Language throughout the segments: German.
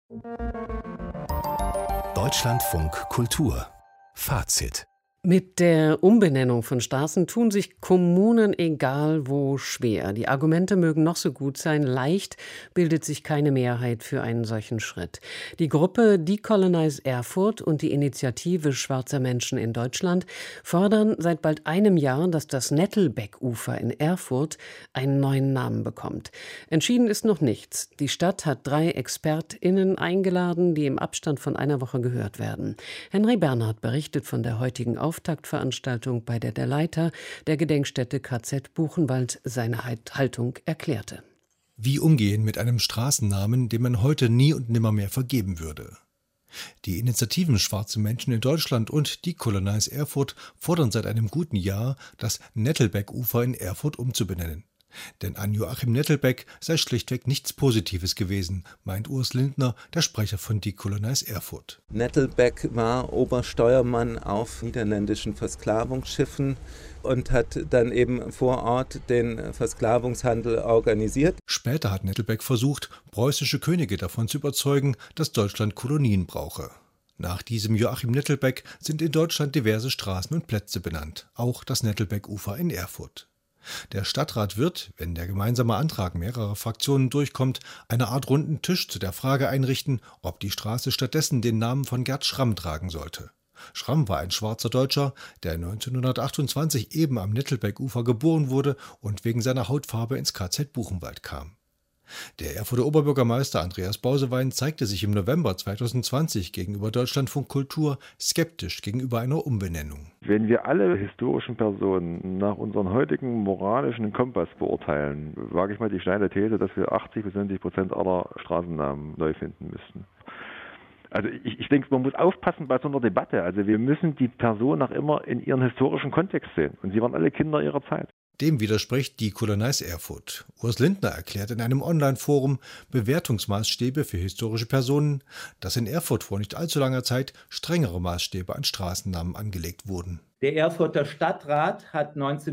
Deutschlandfunk Kultur Fazit. Mit der Umbenennung von Straßen tun sich Kommunen egal wo schwer. Die Argumente mögen noch so gut sein, leicht bildet sich keine Mehrheit für einen solchen Schritt. Die Gruppe Decolonize Erfurt und die Initiative Schwarzer Menschen in Deutschland fordern seit bald einem Jahr, dass das Nettelbeck-Ufer in Erfurt einen neuen Namen bekommt. Entschieden ist noch nichts. Die Stadt hat 3 ExpertInnen eingeladen, die im Abstand von einer Woche gehört werden. Henry Bernhard berichtet von der heutigen Auftaktveranstaltung, bei der Leiter der Gedenkstätte KZ Buchenwald seine Haltung erklärte. Wie umgehen mit einem Straßennamen, den man heute nie und nimmermehr vergeben würde? Die Initiativen Schwarze Menschen in Deutschland und Decolonize Erfurt fordern seit einem guten Jahr, das Nettelbeck-Ufer in Erfurt umzubenennen. Denn an Joachim Nettelbeck sei schlichtweg nichts Positives gewesen, meint Urs Lindner, der Sprecher von Decolonize Erfurt. Nettelbeck war Obersteuermann auf niederländischen Versklavungsschiffen und hat dann eben vor Ort den Versklavungshandel organisiert. Später hat Nettelbeck versucht, preußische Könige davon zu überzeugen, dass Deutschland Kolonien brauche. Nach diesem Joachim Nettelbeck sind in Deutschland diverse Straßen und Plätze benannt, auch das Nettelbeck-Ufer in Erfurt. Der Stadtrat wird, wenn der gemeinsame Antrag mehrerer Fraktionen durchkommt, eine Art runden Tisch zu der Frage einrichten, ob die Straße stattdessen den Namen von Gerd Schramm tragen sollte. Schramm war ein schwarzer Deutscher, der 1928 eben am Nettelbeck-Ufer geboren wurde und wegen seiner Hautfarbe ins KZ Buchenwald kam. Der Erfurter Oberbürgermeister Andreas Bausewein zeigte sich im November 2020 gegenüber Deutschlandfunk Kultur skeptisch gegenüber einer Umbenennung. Wenn wir alle historischen Personen nach unserem heutigen moralischen Kompass beurteilen, wage ich mal die steile These, dass wir 80-90% aller Straßennamen neu finden müssten. Also ich denke, man muss aufpassen bei so einer Debatte. Also wir müssen die Person auch immer in ihren historischen Kontext sehen. Und sie waren alle Kinder ihrer Zeit. Dem widerspricht Decolonize Erfurt. Urs Lindner erklärt in einem Online-Forum Bewertungsmaßstäbe für historische Personen, dass in Erfurt vor nicht allzu langer Zeit strengere Maßstäbe an Straßennamen angelegt wurden. Der Erfurter Stadtrat hat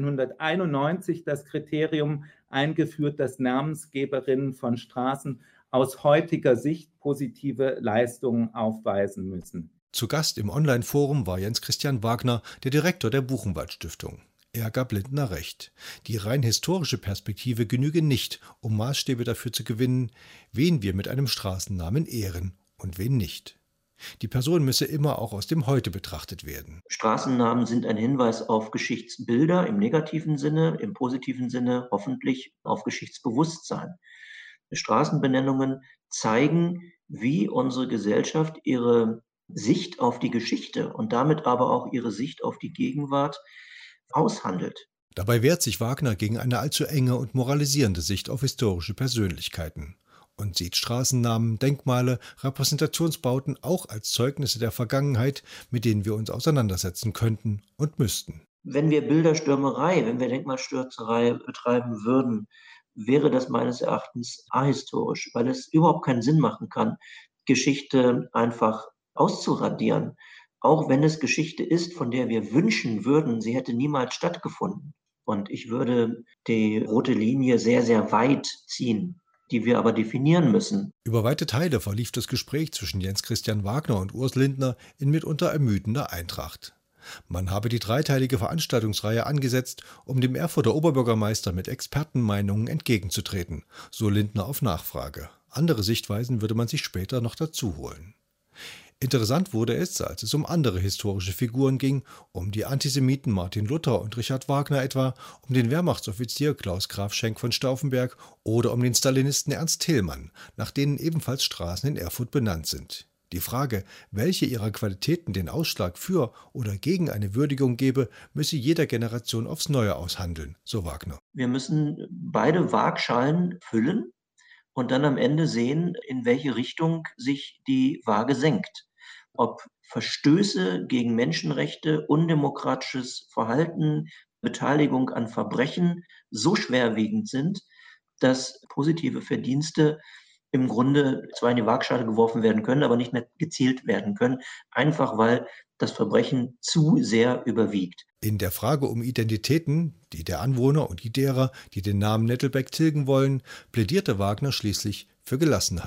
1991 das Kriterium eingeführt, dass Namensgeberinnen von Straßen aus heutiger Sicht positive Leistungen aufweisen müssen. Zu Gast im Online-Forum war Jens Christian Wagner, der Direktor der Buchenwald-Stiftung. Er gab Lindner recht. Die rein historische Perspektive genüge nicht, um Maßstäbe dafür zu gewinnen, wen wir mit einem Straßennamen ehren und wen nicht. Die Person müsse immer auch aus dem Heute betrachtet werden. Straßennamen sind ein Hinweis auf Geschichtsbilder im negativen Sinne, im positiven Sinne hoffentlich auf Geschichtsbewusstsein. Straßenbenennungen zeigen, wie unsere Gesellschaft ihre Sicht auf die Geschichte und damit aber auch ihre Sicht auf die Gegenwart aushandelt. Dabei wehrt sich Wagner gegen eine allzu enge und moralisierende Sicht auf historische Persönlichkeiten und sieht Straßennamen, Denkmale, Repräsentationsbauten auch als Zeugnisse der Vergangenheit, mit denen wir uns auseinandersetzen könnten und müssten. Wenn wir Bilderstürmerei, wenn wir Denkmalstürzerei betreiben würden, wäre das meines Erachtens ahistorisch, weil es überhaupt keinen Sinn machen kann, Geschichte einfach auszuradieren. Auch wenn es Geschichte ist, von der wir wünschen würden, sie hätte niemals stattgefunden. Und ich würde die rote Linie sehr, sehr weit ziehen, die wir aber definieren müssen. Über weite Teile verlief das Gespräch zwischen Jens Christian Wagner und Urs Lindner in mitunter ermüdender Eintracht. Man habe die dreiteilige Veranstaltungsreihe angesetzt, um dem Erfurter Oberbürgermeister mit Expertenmeinungen entgegenzutreten, so Lindner auf Nachfrage. Andere Sichtweisen würde man sich später noch dazu holen. Interessant wurde es, als es um andere historische Figuren ging, um die Antisemiten Martin Luther und Richard Wagner etwa, um den Wehrmachtsoffizier Klaus Graf Schenk von Stauffenberg oder um den Stalinisten Ernst Thälmann, nach denen ebenfalls Straßen in Erfurt benannt sind. Die Frage, welche ihrer Qualitäten den Ausschlag für oder gegen eine Würdigung gebe, müsse jeder Generation aufs Neue aushandeln, so Wagner. Wir müssen beide Waagschalen füllen und dann am Ende sehen, in welche Richtung sich die Waage senkt. Ob Verstöße gegen Menschenrechte, undemokratisches Verhalten, Beteiligung an Verbrechen so schwerwiegend sind, dass positive Verdienste im Grunde zwar in die Waagschale geworfen werden können, aber nicht mehr gezielt werden können, einfach weil das Verbrechen zu sehr überwiegt. In der Frage um Identitäten, die der Anwohner und die derer, die den Namen Nettelbeck tilgen wollen, plädierte Wagner schließlich für Gelassenheit.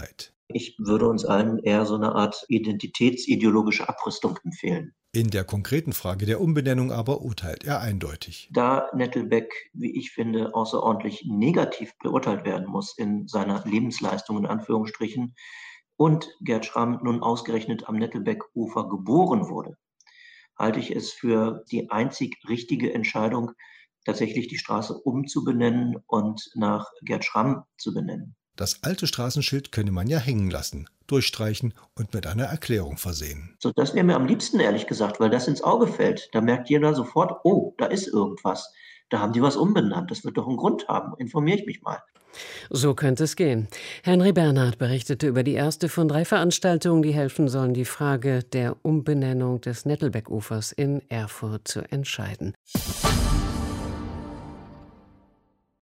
Ich würde uns allen eher so eine Art identitätsideologische Abrüstung empfehlen. In der konkreten Frage der Umbenennung aber urteilt er eindeutig. Da Nettelbeck, wie ich finde, außerordentlich negativ beurteilt werden muss in seiner Lebensleistung in Anführungsstrichen und Gerd Schramm nun ausgerechnet am Nettelbeck-Ufer geboren wurde, halte ich es für die einzig richtige Entscheidung, tatsächlich die Straße umzubenennen und nach Gerd Schramm zu benennen. Das alte Straßenschild könne man ja hängen lassen, durchstreichen und mit einer Erklärung versehen. So, das wäre mir am liebsten, ehrlich gesagt, weil das ins Auge fällt. Da merkt jeder sofort, oh, da ist irgendwas. Da haben die was umbenannt. Das wird doch einen Grund haben. Informiere ich mich mal. So könnte es gehen. Henry Bernhard berichtete über die erste von 3 Veranstaltungen, die helfen sollen, die Frage der Umbenennung des Nettelbeck-Ufers in Erfurt zu entscheiden.